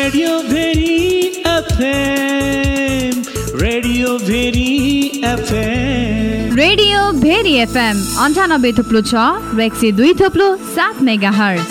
Radio Bheri FM, radio Bheri FM, radio Bheri FM 98.6 र 102.7 megahertz.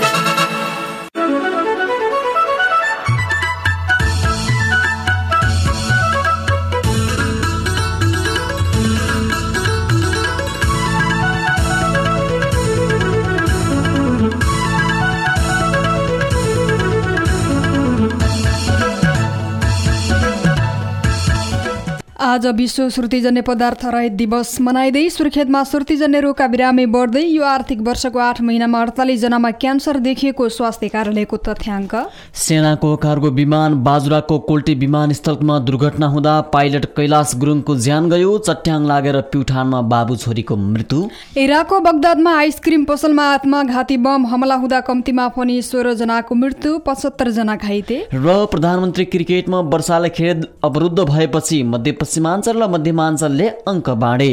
आज विश्व श्रुतिजन्य पदार्थ रहित दिवस मनाइँदै सुर्खेतमा श्रुतिजन्य रोगका बिरामी बढ्दै यो आर्थिक वर्षको 8 महिनामा 48 जनामा क्यान्सर देखिएको स्वास्थ्य कार्यालयको तथ्याङ्क। सेनाको कार्गो विमान बाजुराको कोल्टी विमानस्थलमा दुर्घटना हुँदा पाइलट कैलाश गुरुङको ज्यान गयो। चट्याङ लागेर प्युठानमा बाबु छोरीको मृत्यु। इराकको बगदादमा आइसक्रिम पसलमा आत्मघाती बम हमला हुँदा कम्तीमा पनि 16 जनाको मृत्यु, 75 जना घाइते। र प्रधानमन्त्री क्रिकेटमा वर्षाले खेल अवरुद्ध भएपछि मध्यपश्चिमाञ्चल र मध्यमाञ्चलले अङ्क बाँडे।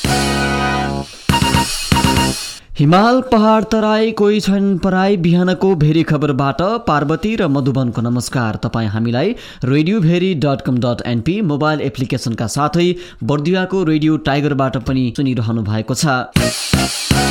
हिमाल पहाड तराई कोही छैन पराई। बिहानको भेरी खबरबाट पार्वती र मधुबनको नमस्कार। तपाईँ हामीलाई radioveri.com.np मोबाइल एप्लिकेसनका साथै बर्दियाको रेडियो टाइगरबाट पनि सुनिरहनु भएको छ।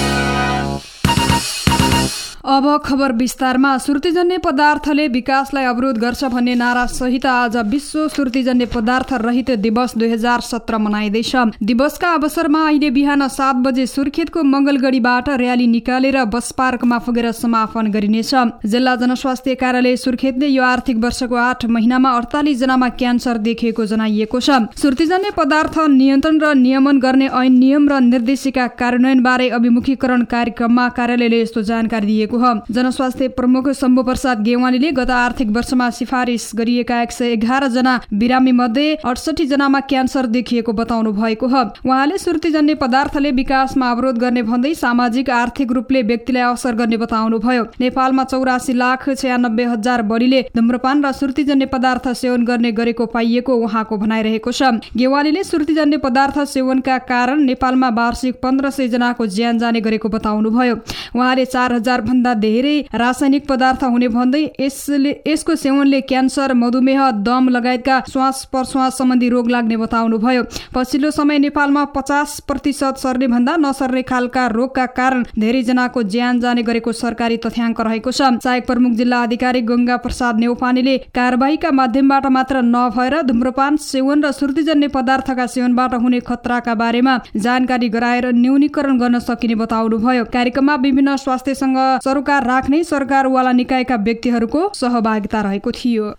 अब खबर विस्तारमा। श्रुतिजन्य पदार्थले विकासलाई अवरोध गर्छ भन्ने नारा सहित आज विश्व श्रुतिजन्य पदार्थ रहित दिवस 2017 मनाइँदैछ। दिवसका अवसरमा अहिले बिहान 7 बजे सुर्खेतको मंगलगढीबाट र्याली निकालेर बस पार्कमा पुगेर समापन गरिनेछ। जिल्ला जनस्वास्थ्य कार्यालय सुर्खेतले यो आर्थिक वर्षको 8 महिनामा 48 जनामा क्यान्सर देखिएको जनाइएको छ। श्रुतिजन्य पदार्थ नियन्त्रण र नियमन गर्ने ऐन नियम र निर्देशिका कार्यान्वयन बारे अभिमुखीकरण कार्यक्रममा कार्यालयले यस्तो जानकारी दिएको। जनस्वास्थ्य प्रमुख शम्भु प्रसाद गेवालीले गत आर्थिक वर्षमा सिफारिस गरिएका 111 जना बिरामी मध्ये 68 जनामा क्यान्सर देखिएको बताउनु भएको हो। उहाँले श्रुतिजन्य पदार्थले विकासमा अवरोध गर्ने भन्दै सामाजिक आर्थिक रूपले व्यक्तिलाई असर गर्ने बताउनु भयो। नेपालमा 84,96,000 बढीले धूम्रपान र श्रुतिजन्य पदार्थ सेवन गर्ने गरेको पाइएको उहाँको भनाइरहेको छ। गेवालीले श्रुतिजन्य पदार्थ सेवनका कारण नेपालमा वार्षिक 1500 जनाको ज्यान जाने गरेको बताउनु भयो। उहाँले 4000 भन्दा धेरै रासायनिक पदार्थ हुने भन्दै यसको सेवनले क्यान्सर, मधुमेह, दम लगायतका श्वास प्रश्वास सम्बन्धी रोग लाग्ने बताउनु भयो। पछिल्लो समय नेपालमा 50% सर्ने भन्दा नसर्ने खालका रोगका कारण धेरै जनाको ज्यान जाने गरेको सरकारी तथ्याङ्क रहेको छ। सहायक प्रमुख जिल्ला अधिकारी गंगा प्रसाद नेउपानेले कारबाहीका माध्यमबाट मात्र नभएर धूम्रपान सेवन र श्रुतिजन्य पदार्थका सेवनबाट हुने खतराका बारेमा जानकारी गराएर न्यूनीकरण गर्न सकिने बताउनु भयो। कार्यक्रममा विभिन्न स्वास्थ्यसँग सरोकार राख्ने सरकारवाला निकायका व्यक्तिहरूको सहभागिता रहेको थियो।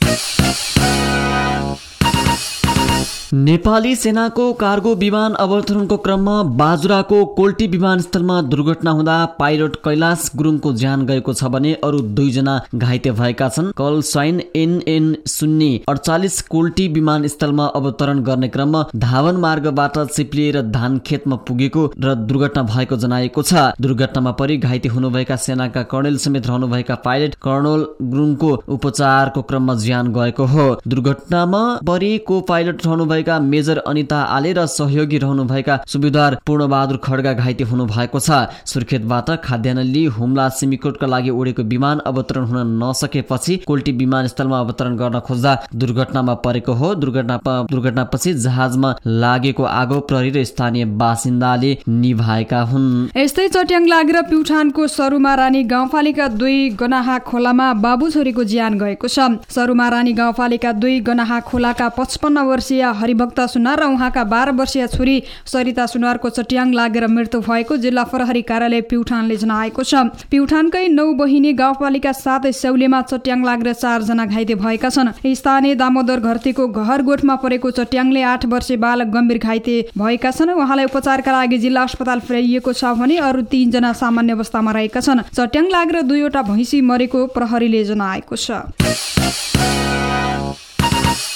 नेपाली सेनाको कार्गो विमान अवतरणको क्रममा बाजुराको कोल्टी विमानस्थलमा दुर्घटना हुँदा पाइलट कैलाश गुरुङको ज्यान गएको छ भने अरू 2 जना घाइते भएका छन्। कल साइन NN048 कोल्टी विमानस्थलमा अवतरण गर्ने क्रममा धावन मार्गबाट चिप्लिएर धान खेतमा पुगेको र दुर्घटना भएको जनाएको छ। दुर्घटनामा परि घाइते हुनुभएका सेनाका कर्णेल समेत रहनुभएका पाइलट कर्णेल गुरुङको उपचारको क्रममा ज्यान गएको हो। दुर्घटनामा परेको पाइलट रहनुभएका मेजर अनिता आले र सहयोगी रहनुभएका सुबेदार पूर्णबहादुर खड्गा घाइते हुनु भएको छ। सुर्खेतबाट खाद्यान्न लिई हुम्ला सिमीकोटका लागि उडेको विमान अवतरण हुन नसकेपछि कोल्टी विमानस्थलमा अवतरण गर्न खोज्दा दुर्घटनामा परेको हो। दुर्घटनापछि जहाजमा लागेको आगो प्रहरी र स्थानीय बासिन्दाले निभाएका हुन्। यस्तै चट्याङ लागेर प्युठानको सरुमा रानी गाउँपालिका 2 गनाहा खोलामा बाबु छोरीको ज्यान गएको छ। सरुमा रानी गाउँपालिका 2 गनाहा खोलाका 55 वर्षीय हरिभक्त सुनार र उहाँका 12 वर्षीय छोरी सरिता सुनारको चट्याङ लागेर मृत्यु भएको जिल्ला प्रहरी कार्यालय प्युठानले जनाएको छ। प्युठानकै 9 बहिनी गाउँपालिका 7 स्याउलेमा चट्याङ लागेर 4 जना घाइते भएका छन्। स्थानीय दामोदर घरतीको घरगोठमा परेको चट्याङले 8 वर्षीय बालक गम्भीर घाइते भएका छन्। उहाँलाई उपचारका लागि जिल्ला अस्पताल पुर्याइएको छ भने अरू 3 जना सामान्य अवस्थामा रहेका छन्। चट्याङ लागेर 2 वटा भैँसी मरेको प्रहरीले जनाएको छ।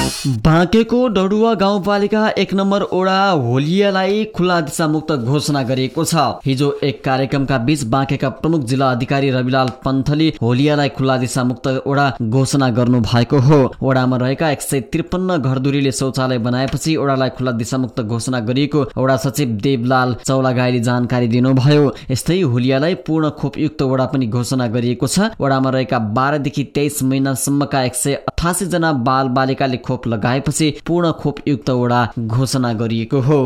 बाँकेको डडुवा गाउँपालिका 1 नम्बर ओडा होलियालाई खुला दिशामुक्त घोषणा गरिएको छ। हिजो एक कार्यक्रमका बीच बाँकेका प्रमुख जिल्ला अधिकारी रविलाल पन्थले होलियालाई खुला दिशामुक्त ओडा घोषणा गर्नु भएको हो। ओडामा रहेका 153 घरधुरीले शौचालय बनाएपछि ओडालाई खुला दिशामुक्त घोषणा गरिएको ओडा सचिव देवलाल चौलागाईले जानकारी दिनुभयो। यस्तै होलियालाई पूर्ण खोपयुक्त ओडा पनि घोषणा गरिएको छ। ओडामा रहेका 12 देखि 23 महिनासम्मका 188 जना बाल बालिकाले खोप लगाएपछि पूर्ण खोपयुक्त ओडा घोषणा गरिएको हो।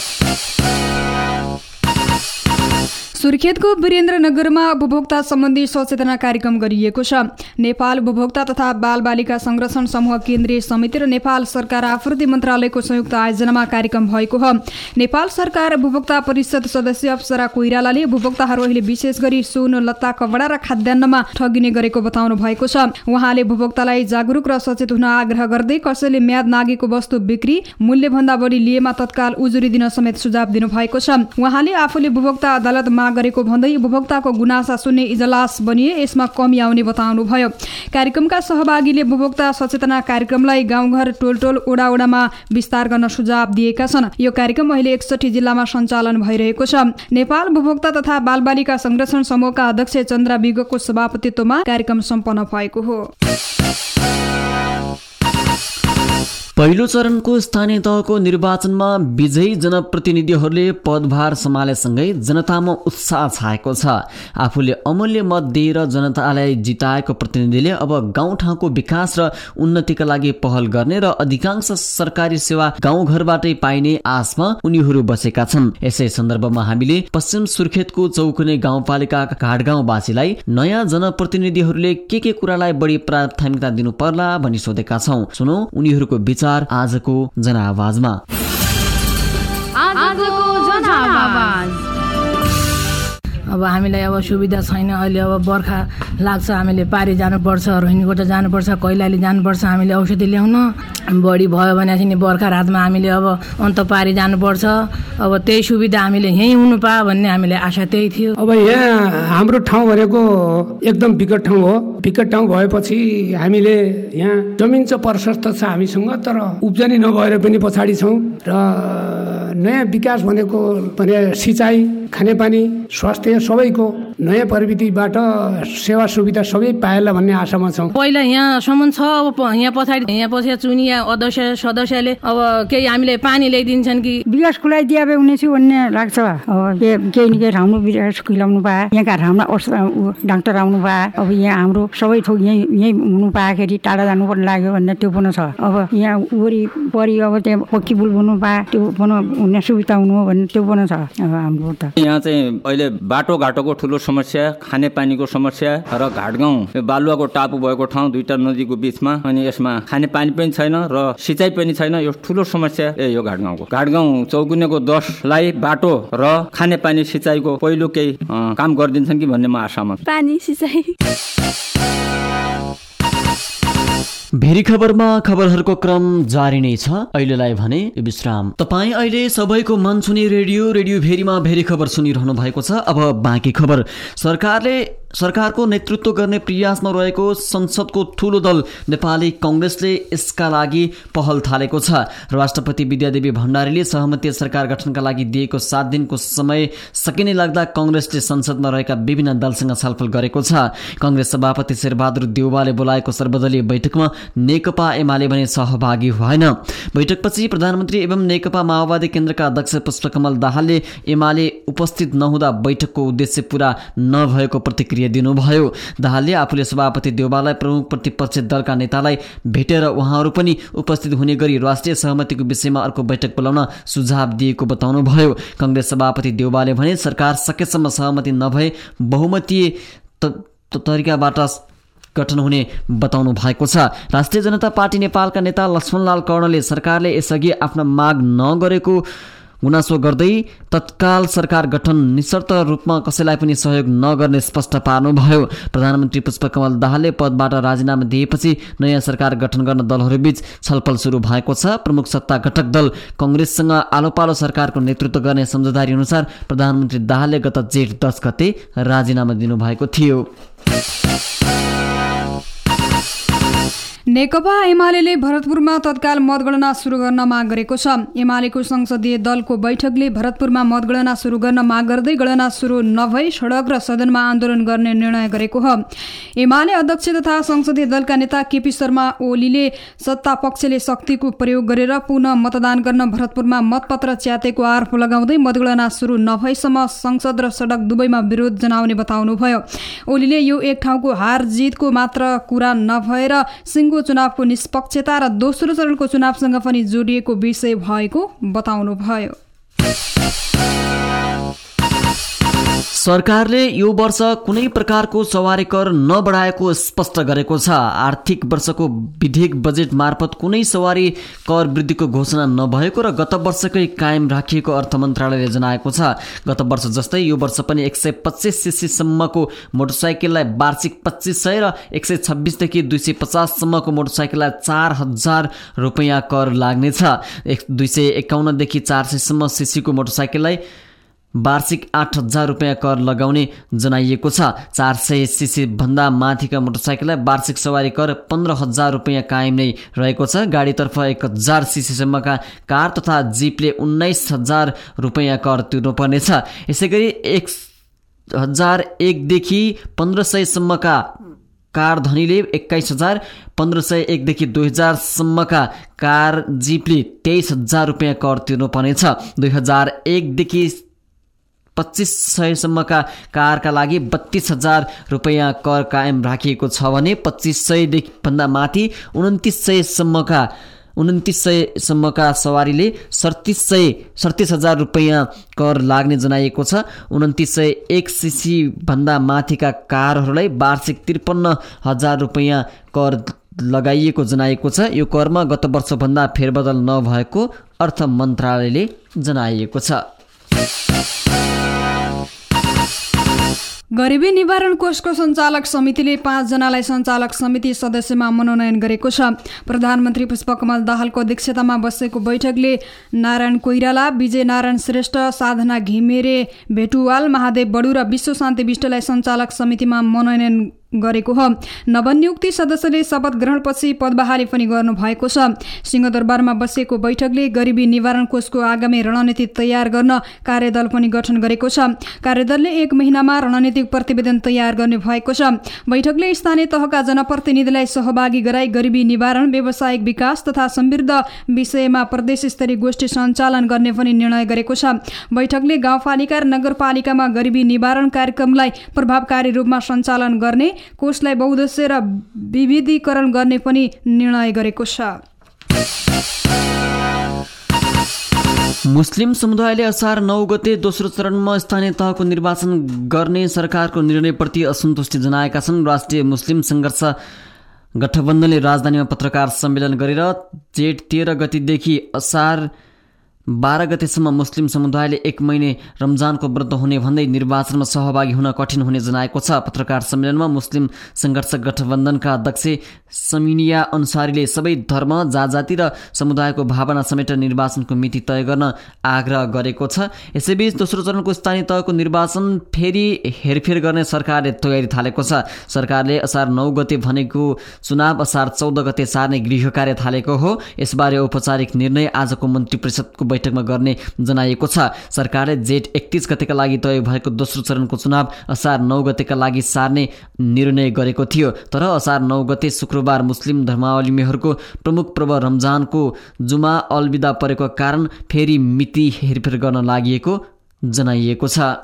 सुर्खेतको वीरेन्द्रनगरमा उपभोक्ता सम्बन्धी सचेतना कार्यक्रम गरिएको छ। नेपाल उपभोक्ता तथा बालबालिका संरक्षण समूह केन्द्रीय समिति र नेपाल सरकार आपूर्ति मन्त्रालयको संयुक्त आयोजनामा कार्यक्रम भएको हो। नेपाल सरकार उपभोक्ता परिषद सदस्य अप्सरा कोइरालाले उपभोक्ताहरू अहिले विशेष गरी सुन, लत्ता, कपडा र खाद्यान्नमा ठगिने गरेको बताउनु भएको छ। उहाँले उपभोक्तालाई जागरुक र सचेत हुन आग्रह गर्दै कसैले म्याद नागेको वस्तु बिक्री मूल्यभन्दा बढी लिएमा तत्काल उजुरी दिन समेत सुझाव दिनुभएको छ। उहाँले आफूले उपभोक्ता अदालत गरेको भन्दै उपभोक्ताको गुनासा सुन्ने इजलास बनिए यसमा कमी आउने बताउनुभयो। कार्यक्रमका सहभागीले उपभोक्ता सचेतना कार्यक्रमलाई गाउँघर, टोल ओडा ओडामा विस्तार गर्न सुझाव दिएका छन्। यो कार्यक्रम अहिले 61 जिल्लामा सञ्चालन भइरहेको छ। नेपाल उपभोक्ता तथा बालबालिका संरक्षण समूहका अध्यक्ष चन्द्रा विगको सभापतित्वमा कार्यक्रम सम्पन्न भएको हो। पहिलो चरणको स्थानीय तहको निर्वाचनमा विजयी जनप्रतिनिधिहरूले पदभार सम्हालेसँगै जनतामा उत्साह छाएको छ। आफूले अमूल्य मत दिएर जनतालाई जिताएको प्रतिनिधिले अब गाउँठाउँको विकास र उन्नतिका लागि पहल गर्ने र अधिकांश सरकारी सेवा गाउँघरबाटै पाइने आशमा उनीहरू बसेका छन्। यसै सन्दर्भमा हामीले पश्चिम सुर्खेतको चौकुने गाउँपालिका घाटगाउँवासीलाई नयाँ जनप्रतिनिधिहरूले के कुरालाई बढी प्राथमिकता दिनु पर्ला भनी सोधेका छौं। सुनौ उनीहरूको विचार आजको जनआवाजमा। अब हामीलाई अब सुविधा छैन। अहिले अब बर्खा लाग्छ, हामीले पारी जानुपर्छ, रोहिणीकोट जानुपर्छ, कैलाली जानुपर्छ, हामीले औषधि ल्याउन। बढी भयो भने चाहिँ बर्खा रातमा हामीले अब अन्त पारी जानुपर्छ। अब त्यही सुविधा हामीले यहीँ हुनु पा भन्ने हामीले आशा त्यही थियो। अब यहाँ हाम्रो ठाउँ भनेको एकदम विकट ठाउँ हो। विकट ठाउँ भएपछि हामीले यहाँ जमिन चाहिँ प्रशस्त छ हामीसँग, तर उब्जनी नभएर पनि पछाडि छौँ। र नयाँ विकास भनेको सिँचाइ, खानेपानी, स्वास्थ्य सबैको नयाँ प्रविधिबाट सेवा सुविधा सबै पाएला भन्ने आशामा छौँ। पहिला यहाँसम्म छ, अब यहाँ पछि चुनिया अध्यक्ष सदस्यले अब केही हामीले पानी ल्याइदिन्छन् कि विकासको लागि दिए हुने छु भन्ने लाग्छ। अब केही न केही ठाउँमा विकास खुलाउनु पाए, यहाँका ठाउँमा डाक्टर आउनु पाए, अब यहाँ हाम्रो सबै थोक यहीँ हुनु पाएखेरि टाढा जानु पर्ने लाग्यो भन्ने त्यो पनि छ। अब यहाँ वरिपरि अब त्यहाँ पक्की पुल हुनु पाए त्यो पनि हुने सुविधा हुनु हो भन्ने त्यो पनि छ। अब हाम्रो त यहाँ चाहिँ अहिले बाटोघाटोको ठुलो समस्या, खानेपानीको समस्या र घाटगाउँ बालुवाको टापु भएको ठाउँ, दुईटा नदीको बीचमा, अनि यसमा खानेपानी पनि छैन र सिँचाइ पनि छैन। यो ठुलो समस्या यो घाटगाउँको। घाटगाउँ चौकुनेको 10लाई बाटो र खानेपानी सिँचाइको पहिलो केही काम गरिदिन्छन् कि भन्ने म आशामा। पानी सिँचाइ। भेरी खबरमा खबरहरूको क्रम जारी नै छ। अहिलेलाई भने विश्राम। तपाईँ अहिले सबैको मन छुने रेडियो भेरीमा भेरी खबर सुनिरहनु भएको छ। अब बाँकी खबर। सरकारको नेतृत्व गर्ने प्रयासमा रहेको संसदको ठूलो दल नेपाली कांग्रेसले यसका लागि पहल थालेको छ। राष्ट्रपति विद्यादेवी भण्डारीले सहमति सरकार गठनका लागि दिएको 7 दिनको समय सकिने लाग्दा कांग्रेसले संसदमा रहेका विभिन्न दलसँग छलफल गरेको छ। कांग्रेस सभापति शेरबहादुर देउवाले बोलाएको सर्वदलीय बैठकमा नेकपा एमाले भने सहभागी भएन। बैठकपछि प्रधानमन्त्री एवं नेकपा माओवादी केन्द्रका अध्यक्ष पुष्पकमल दाहालले एमाले उपस्थित नहुँदा बैठकको उद्देश्य पूरा नभएको प्रतिक्रिया दिनुभयो। दाहालले आफूले सभापति देउवालाई प्रमुख प्रतिपक्षी दलका नेतालाई भेटेर उहाँहरू पनि उपस्थित हुने गरी राष्ट्रिय सहमतिको विषयमा अर्को बैठक बोलाउन सुझाव दिएको बताउनुभयो। कांग्रेस सभापति देउवाले भने सरकार सकेसम्म सहमति नभए बहुमतीय तरिकाबाट गठन हुने बताउनु भएको छ। राष्ट्रिय जनता पार्टी नेपालका नेता लक्ष्मणलाल कर्णले सरकारले यसअघि आफ्नो माग नगरेको गुनासो गर्दै तत्काल सरकार गठन निशर्त रूपमा कसैलाई पनि सहयोग नगर्ने स्पष्ट पार्नुभयो। प्रधानमन्त्री पुष्पकमल दाहालले पदबाट राजीनामा दिएपछि नयाँ सरकार गठन गर्न दलहरूबीच छलफल सुरु भएको छ। प्रमुख सत्ता घटक दल कांग्रेससँग आलोपालो सरकारको नेतृत्व गर्ने सम्झौतारी अनुसार प्रधानमन्त्री दाहालले गत जेठ 10 गते राजीनामा दिनुभएको थियो। नेकपा एमाले भरतपुरमा तत्काल मतगणना सुरु गर्न माग गरेको छ। एमालेको संसदीय दलको बैठकले भरतपुरमा मतगणना सुरु गर्न माग गर्दै गणना सुरु नभई सडक र सदनमा आन्दोलन गर्ने निर्णय गरेको हो। एमाले अध्यक्ष तथा संसदीय दलका नेता केपी शर्मा ओलीले सत्ता पक्षले शक्तिको प्रयोग गरेर पुनः मतदान गर्न भरतपुरमा मतपत्र च्यातेको आरोप लगाउँदै मतगणना सुरु नभएसम्म संसद र सडक दुवैमा विरोध जनाउने बताउनुभयो। ओलीले यो एक ठाउँको हार जितको मात्र कुरा नभएर चुनावको निष्पक्षता र दोस्रो चरणको चुनावसँग पनि जोडिएको विषय भएको बताउनुभयो। सरकारले यो वर्ष कुनै प्रकारको सवारी कर नबढाएको स्पष्ट गरेको छ। आर्थिक वर्षको विधेयक बजेट मार्फत कुनै सवारी कर वृद्धिको घोषणा नभएको र गत वर्षकै कायम राखिएको अर्थ मन्त्रालयले जनाएको छ। गत वर्ष जस्तै यो वर्ष पनि 125 सीसी सम्मको मोटरसाइकललाई वार्षिक 2500 र 126 देखि 250 सम्मको मोटरसाइकललाई 4000 रुपैयाँ कर लाग्नेछ। 251 देखि 400 सम्म सीसीको मोटरसाइकललाई वार्षिक 8000 रुपैयाँ कर लगाउने जनाइएको छ। 400 सीसी भन्दा माथिका मोटरसाइकललाई वार्षिक सवारी कर 15000 रुपैयाँ कायम नै रहेको छ। गाडीतर्फ 1000 सीसीसम्मका कार तथा जिपले 19000 रुपैयाँ कर तिर्नुपर्नेछ। यसैगरी 1001 देखि 1500 सम्मका कार धनीले 21000, 1501 देखि 2000 सम्मका कार जिपले 23000 रुपैयाँ कर तिर्नुपर्नेछ। 2001 देखि 2500 सम्मका कारका लागि 32000 रुपैयाँ कर कायम राखिएको छ भने 2500 भन्दा माथि 2900 सम्मका सवारीले 37000 रुपैयाँ कर लाग्ने जनाइएको छ। 2901 सीसी भन्दा माथिका कारहरूलाई वार्षिक 53000 रुपैयाँ कर लगाइएको जनाइएको छ। यो करमा गत वर्षभन्दा फेरबदल नभएको अर्थ मन्त्रालयले जनाइएको छ। गरिबी निवारण कोषको सञ्चालक समितिले 5 जनालाई सञ्चालक समिति सदस्यमा मनोनयन गरेको छ। प्रधानमन्त्री पुष्पकमल दाहालको अध्यक्षतामा बसेको बैठकले नारायण कोइराला, विजय नारायण श्रेष्ठ, साधना घिमिरे भेटुवाल, महादेव बडु र विश्व शान्ति विष्टलाई सञ्चालक समितिमा मनोनयन गरेको हो। नवनियुक्ति सदस्यले शपथ ग्रहणपछि पदबहाली पनि गर्नुभएको छ। सिंहदरबारमा बसेको बैठकले गरिबी निवारण कोषको आगामी रणनीति तयार गर्न कार्यदल पनि गठन गरेको छ। कार्यदलले 1 महिनामा रणनीतिक प्रतिवेदन तयार गर्ने भएको छ। बैठकले स्थानीय तहका जनप्रतिनिधिलाई सहभागी गराई गरिबी निवारण, व्यावसायिक विकास तथा समृद्ध विषयमा प्रदेश स्तरीय गोष्ठी सञ्चालन गर्ने पनि निर्णय गरेको छ। बैठकले गाउँपालिका र नगरपालिकामा गरिबी निवारण कार्यक्रमलाई प्रभावकारी रूपमा सञ्चालन गर्ने, कोषलाई बहुउद्देश्य र विविधीकरण गर्ने पनि निर्णय गरेको छ। मुस्लिम समुदायले असार 9 गते दोस्रो चरणमा स्थानीय तहको निर्वाचन गर्ने सरकारको निर्णयप्रति असन्तुष्टि जनाएका छन्। राष्ट्रिय मुस्लिम सङ्घर्ष गठबन्धनले राजधानीमा पत्रकार सम्मेलन गरेर जेठ 13 गतेदेखि असार 12 गतेसम्म मुस्लिम समुदायले 1 महिने रमजानको व्रत हुने भन्दै निर्वाचनमा सहभागी हुन कठिन हुने जनाएको छ। पत्रकार सम्मेलनमा मुस्लिम सङ्घर्ष गठबन्धनका अध्यक्ष समिनिया अन्सारीले सबै धर्म, जात-जाति र समुदायको भावना समेटेर निर्वाचनको मिति तय गर्न आग्रह गरेको छ। यसैबीच दोस्रो चरणको स्थानीय तहको निर्वाचन फेरि हेरफेर गर्ने सरकारले तयारी थालेको छ। सरकारले असार 9 गते भनेको चुनाव असार 14 गते सार्ने गृह कार्य थालेको हो। यसबारे औपचारिक निर्णय आजको मन्त्री परिषदको बैठकमा गर्ने जनाइएको छ। सरकारले जेठ 31 गतेका लागि तय भएको दोस्रो चरणको चुनाव असार 9 गतेका लागि सार्ने निर्णय गरेको थियो। तर असार 9 गते शुक्रबार मुस्लिम धर्मावलम्बीहरूको प्रमुख पर्व रमजानको जुमा अलविदा परेको कारण फेरि मिति हेरफेर गर्न लागि जनाइएको छ।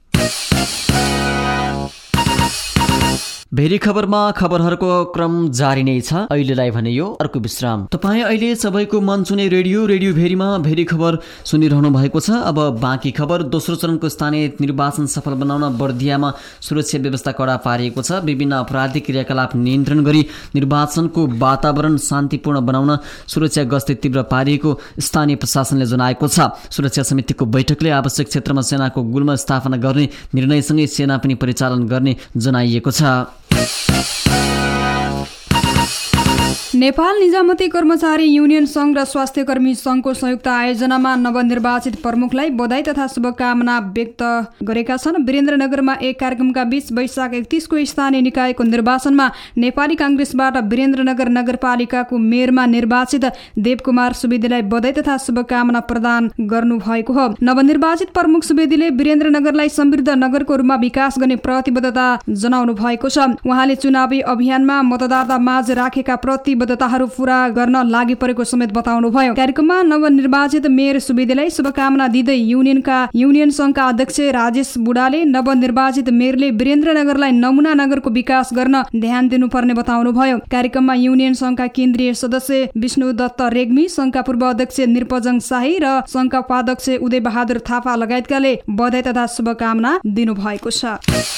भेरी खबरमा खबरहरूको क्रम जारी नै छ। अहिलेलाई भने यो अर्को विश्राम। तपाईँ अहिले सबैको मन छुने रेडियो भेरीमा भेरी खबर सुनिरहनु भएको छ। अब बाँकी खबर। दोस्रो चरणको स्थानीय निर्वाचन सफल बनाउन बर्दियामा सुरक्षा व्यवस्था कडा पारिएको छ। विभिन्न अपराधिक क्रियाकलाप नियन्त्रण गरी निर्वाचनको वातावरण शान्तिपूर्ण बनाउन सुरक्षा गस्ती तीव्र पारिएको स्थानीय प्रशासनले जनाएको छ। सुरक्षा समितिको बैठकले आवश्यक क्षेत्रमा सेनाको गुल्म स्थापना गर्ने निर्णयसँगै सेना पनि परिचालन गर्ने जनाइएको छ। नेपाल निजामती कर्मचारी युनियन संघ र स्वास्थ्य कर्मी संघको संयुक्त आयोजनामा नवनिर्वाचित प्रमुखलाई बधाई तथा शुभकामना व्यक्त गरेका छन्। वीरेन्द्रनगरमा एक कार्यक्रमका बीच वैशाख 31 को स्थानीय निकायको निर्वाचनमा नेपाली कांग्रेसबाट वीरेन्द्रनगर नगरपालिकाको मेयरमा निर्वाचित देवकुमार सुवेदीलाई बधाई तथा शुभकामना प्रदान गर्नुभएको हो। नवनिर्वाचित प्रमुख सुवेदीले वीरेन्द्रनगरलाई समृद्ध नगरको रूपमा विकास गर्ने प्रतिबद्धता जनाउनु भएको छ। उहाँले चुनावी अभियानमा मतदाता माझ राखेका प्रतिबद्धताहरू पूरा गर्न लागि परेको समेत बताउनुभयो। कार्यक्रममा नवनिर्वाचित मेयर सुवेदीलाई शुभकामना दिँदै युनियन संघका अध्यक्ष राजेश बुढाले नवनिर्वाचित मेयरले वीरेन्द्रनगरलाई नमुना नगरको विकास गर्न ध्यान दिनुपर्ने बताउनुभयो। कार्यक्रममा युनियन संघका केन्द्रीय सदस्य विष्णु दत्त रेग्मी, संघका पूर्व अध्यक्ष निरपजङ शाही र संघका उपाध्यक्ष उदय बहादुर थापा लगायतकाले बधाई तथा शुभकामना दिनुभएको छ।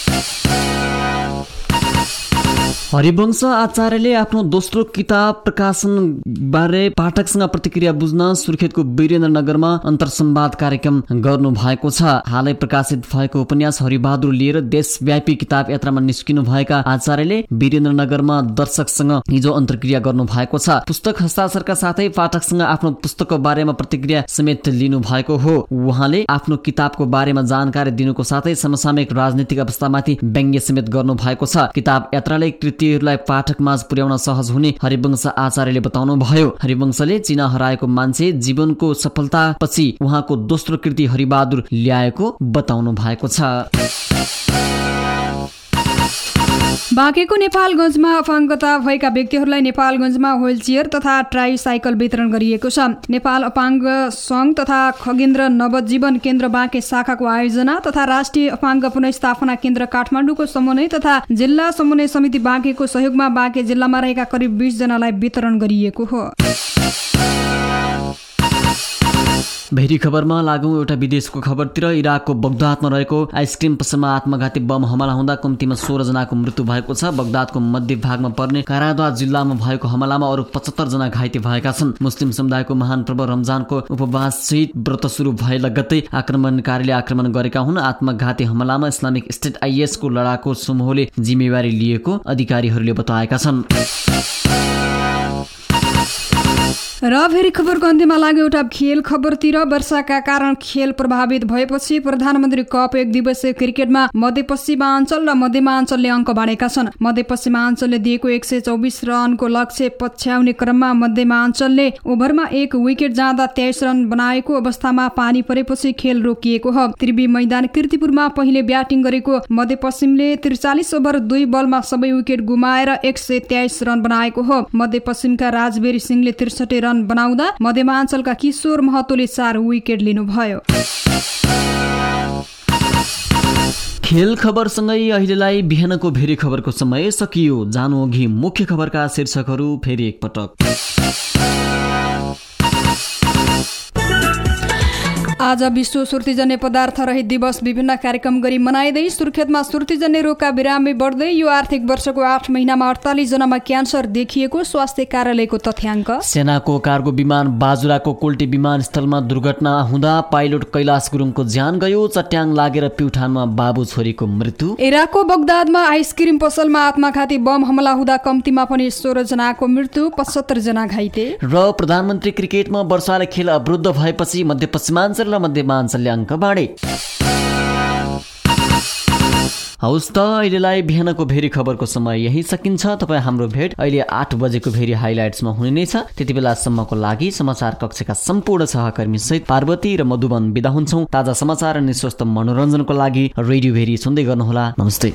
हरिवंश आचार्यले आफ्नो दोस्रो किताब प्रकाशन बारे पाठकसँग प्रतिक्रिया बुझ्न सुर्खेतको वीरेन्द्रनगरमा अन्तरसंवाद कार्यक्रम गर्नु भएको छ। हालै प्रकाशित भएको उपन्यास हरिबहादुर लिएर देशव्यापी किताब यात्रामा निस्किनु भएका आचार्यले वीरेन्द्रनगरमा दर्शकसँग हिजो अन्तर्क्रिया गर्नु भएको छ। पुस्तक हस्ताक्षरका साथै पाठकसँग आफ्नो पुस्तकको बारेमा प्रतिक्रिया समेत लिनु भएको हो। उहाँले आफ्नो किताबको बारेमा जानकारी दिनुको साथै समसामयिक राजनीतिक अवस्थामाथि व्यङ्ग्य समेत गर्नु भएको छ। किताब यात्राले कृतिहरूलाई पाठकमाझ पुर्याउन सहज हुने हरिवंश आचार्यले बताउनु भयो। हरिवंशले चिना हराएको मान्छे जीवनको सफलतापछि उहाँको दोस्रो कृति हरिबहादुर ल्याएको बताउनु भएको छ। बाँकेको नेपालगञ्जमा अपाङ्गता भएका व्यक्तिहरूलाई नेपालगञ्जमा व्हीलचेयर तथा ट्राइसाइकल वितरण गरिएको छ। नेपाल अपाङ्ग संघ तथा खगेन्द्र नवजीवन केन्द्र बाँके शाखाको आयोजना तथा राष्ट्रिय अपाङ्ग पुनर्स्थापना केन्द्र काठमाडौँको समन्वय तथा जिल्ला समन्वय समिति बाँकेको सहयोगमा बाँके जिल्लामा रहेका करिब 20 जनालाई वितरण गरिएको हो। भेरी खबरमा लागौं एउटा विदेशको खबरतिर। इराकको बगदादमा रहेको आइसक्रिम पसलमा आत्मघाती बम हमला हुँदा कम्तीमा 16 जनाको मृत्यु भएको छ। बगदादको मध्य भागमा पर्ने काराद्वा जिल्लामा भएको हमलामा अरू 75 जना घाइते भएका छन्। मुस्लिम समुदायको महान पर्व रमजानको उपवास सहित व्रत सुरु भए लगत्तै आक्रमणकारीले आक्रमण गरेका हुन्। आत्मघाती हमलामा इस्लामिक स्टेट आइएस को लडाकु समूहले जिम्मेवारी लिएको अधिकारीहरूले बताएका छन्। र फेरि खबरको अन्त्यमा लाग्यो एउटा खेल खबरतिर। वर्षाका कारण खेल प्रभावित भएपछि प्रधानमन्त्री कप 1 दिवसीय क्रिकेटमा मध्यपश्चिमाञ्चल र मध्यमाञ्चलले अङ्क बाँडेका छन्। मध्यपश्चिमाञ्चलले दिएको 124 रनको लक्ष्य पछ्याउने क्रममा मध्यमाञ्चलले ओभरमा 1 विकेट जाँदा 23 रन बनाएको अवस्थामा पानी परेपछि खेल रोकिएको हो। त्रिवी मैदान कीर्तिपुरमा पहिले ब्याटिङ गरेको मध्यपश्चिमले 43 ओभर 2 बलमा सबै विकेट गुमाएर 123 रन बनाएको हो। मध्यपश्चिमका राजबेरी सिंहले 63 रन बनाउँदा मध्यमाञ्चलका किशोर महतोले 4 विकेट लिनुभयो। खेल खबरसँगै अहिलेलाई बिहानको भेरी खबरको समय सकियो। जानु अघि मुख्य खबरका शीर्षकहरू फेरि एकपटक। आज विश्व सुर्तीजन्य पदार्थ रहित दिवस विभिन्न कार्यक्रम गरी मनाइँदै सुर्खेतमा सुर्तीजन्य रोगका बिरामी बढ्दै यो आर्थिक वर्षको 8 महिनामा 48 जनामा क्यान्सर देखिएको स्वास्थ्य कार्यालयको तथ्याङ्क। सेनाको कार्गो विमान बाजुराको कोल्टी विमानस्थलमा दुर्घटना हुँदा पाइलट कैलाश गुरुङको ज्यान गयो। चट्याङ लागेर प्युठानमा बाबु छोरीको मृत्यु। इराकको बगदादमा आइसक्रिम पसलमा आत्मघाती बम हमला हुँदा कम्तीमा पनि 16 जनाको मृत्यु, 75 जना घाइते। र प्रधानमन्त्री क्रिकेटमा वर्षाले खेल अवरुद्ध भएपछि मध्यपश्चिमाञ्चल र मध्यमाञ्चलले अङ्क बाँडे। हौस् त अहिलेलाई बिहानको भेरी खबरको समय यही सकिन्छ। तपाईँ हाम्रो भेट अहिले 8 बजेको भेरी हाइलाइट्समा हुने नै छ। त्यति बेलासम्मको लागि समाचार कक्षका सम्पूर्ण सहकर्मी सहित पार्वती र मधुबन बिदा हुन्छौँ। ताजा समाचार अनि स्वस्थ मनोरञ्जनको लागि रेडियो भेरी सुन्दै गर्नुहोला। नमस्ते।